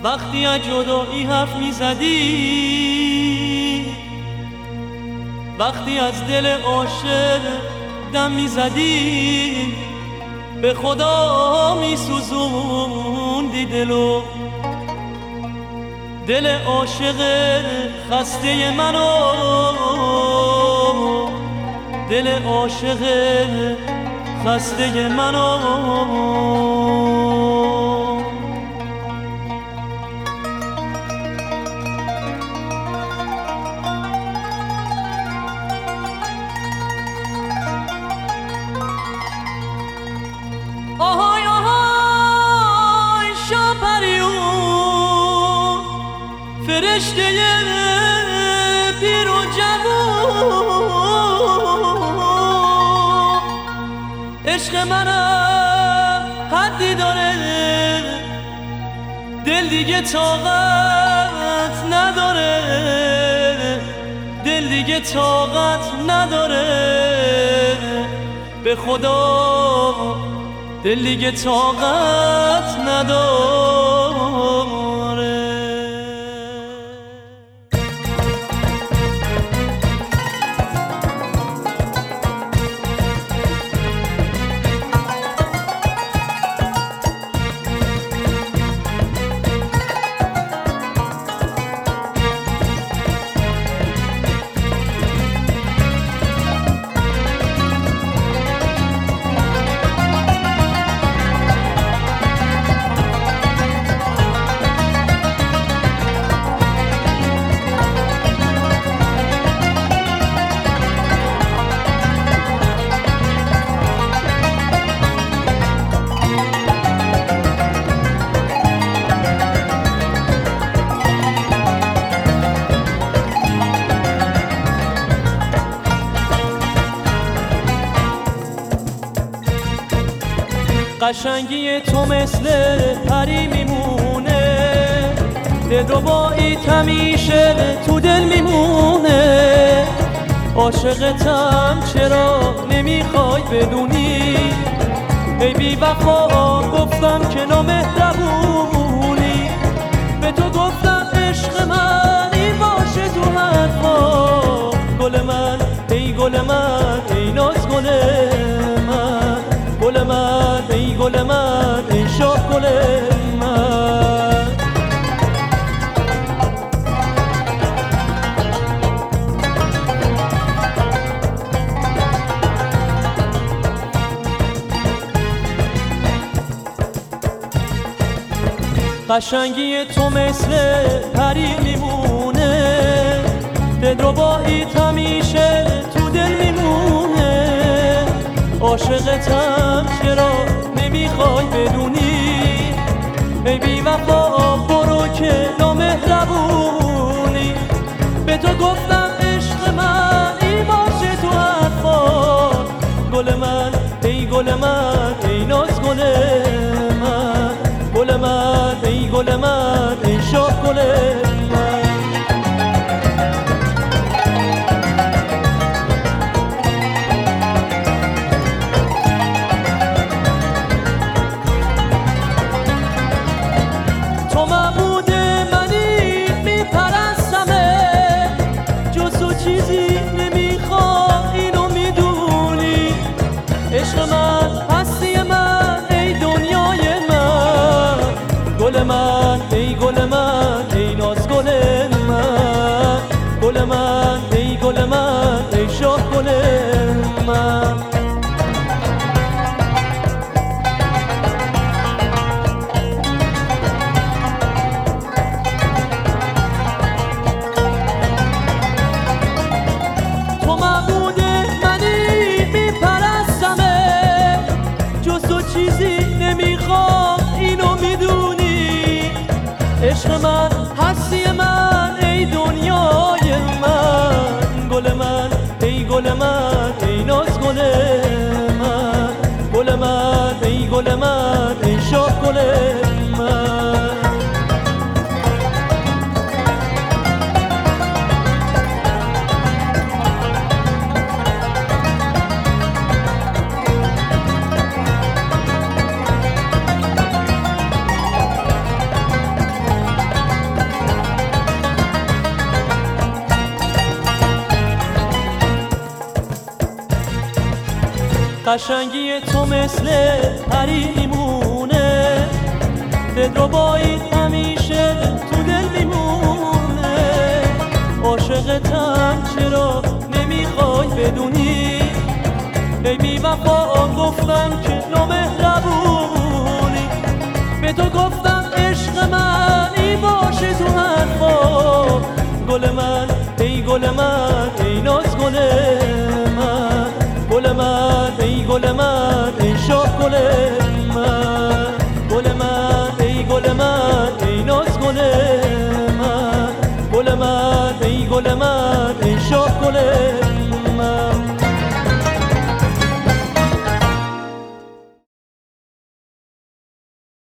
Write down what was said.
وقتی از جدایی حرف میزدی، وقتی از دل عاشق دم میزدی، به خدا میسوزوندی دلو، دل عاشق خسته منو، دل عاشق خسته منو. آهای آهای شاپریون، فرشته پیر و جوون، عشق منم حدی داره، دل دیگه طاقت نداره، دل دیگه طاقت نداره، به خدا دل دیگه طاقت نداره. قشنگی تو مثل پری میمونه، دلربایی همیشه تو دل میمونه، عاشقتم چرا نمیخوای بدونی، ای بی وفا گفتم که نامهربونی، به تو گفتم عشق من این باشه تو حرفا، گل من ای گل من ای ناز گل من، گل من ای گل من ای شاه گل من. قشنگی تو مثل پری میمونه، دلربایی همیشه تو دل میمونه، عاشقتم چرا نمیخوای بدونی، ای بی وفا برو که نامهربونی، به تو گفتم عشق من این باشه تو حرفا، گل من ای گل من ای ناز گل من، گل من ای گل من ای شاه گل من. تو معبود منی میپرستمه، جز تو چیزی نمیخوام اینو میدونی، عشق من هستی من ای دنیای من، گل من ای گل من ای ناز گل من، گل من ای گل من ای شاه گل من. تو معبود منی میپرستمه، جز تو چیزی نمیخوام اینو میدونی، عشق من هستی من ای دنیای من، گل من ای گل من ای ناز گل من، گل من ای گل من ای شاه گل من. قشنگی تو مثل پری میمونه، دلرباییت همیشه تو دل میمونه. عاشقتم چرا نمیخوای بدونی، ای بی وفا گفتم که نامهربونی.